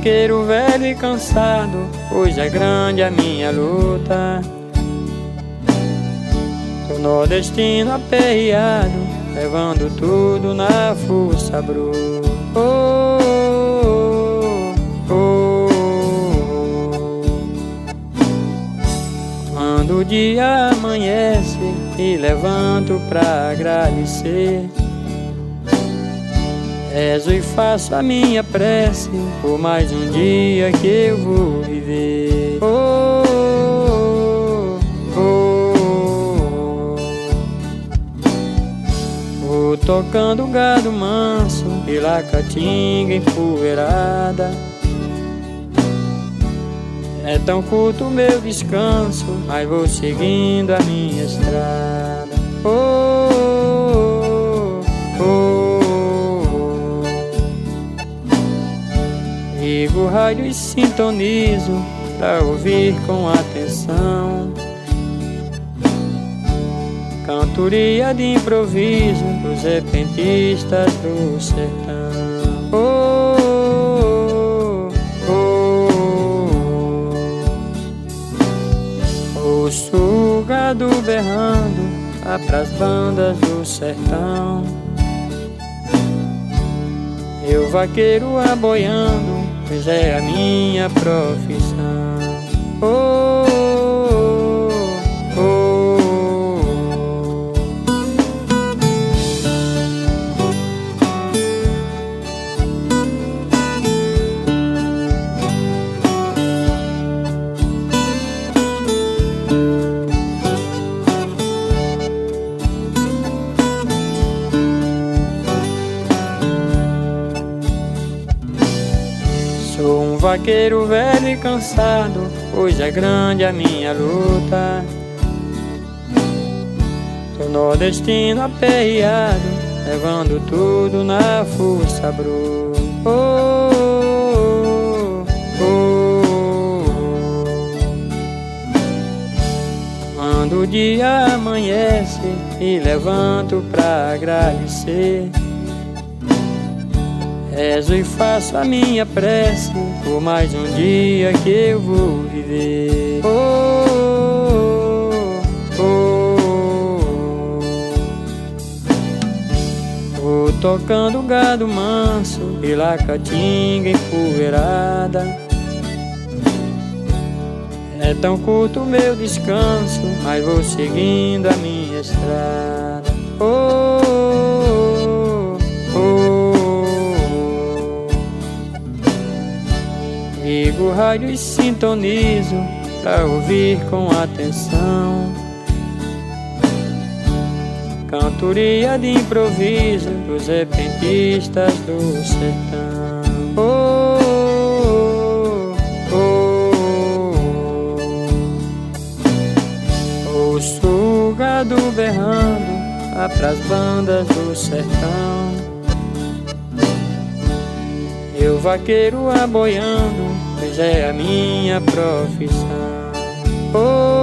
vaqueiro velho e cansado, pois é grande a minha luta. Sou nordestino aperreado, levando tudo na força bruta. Oh, oh, oh, oh. Quando o dia amanhece e levanto pra agradecer, rezo e faço a minha prece por mais um dia que eu vou viver. Oh, oh, oh, oh. Vou tocando gado manso pela caatinga empoeirada. É tão curto o meu descanso, mas vou seguindo a minha estrada. Oh, oh, oh. Ligo o rádio e sintonizo pra ouvir com atenção cantoria de improviso dos repentistas do sertão. Oh, oh, oh. Ouço o gado berrando lá pras bandas do sertão. Eu vaqueiro aboiando, pois é a minha profissão. Oh, oh, oh. Sou um vaqueiro velho e cansado, pois é grande a minha luta. Sou nordestino aperreado, levando tudo na força bruta. Oh, oh, oh, oh. Quando o dia amanhece e levanto pra agradecer, rezo e faço a minha prece por mais um dia que eu vou viver. Oh, oh, oh. Vou tocando gado manso pela caatinga empoeirada. É tão curto o meu descanso, mas vou seguindo a minha estrada. Oh, oh, oh. Ligo o rádio e sintonizo pra ouvir com atenção cantoria de improviso dos repentistas do sertão. Oh, oh, oh. Ouço o gado berrando lá pras bandas do sertão. Eu vaqueiro aboiando, pois é a minha profissão. Oh,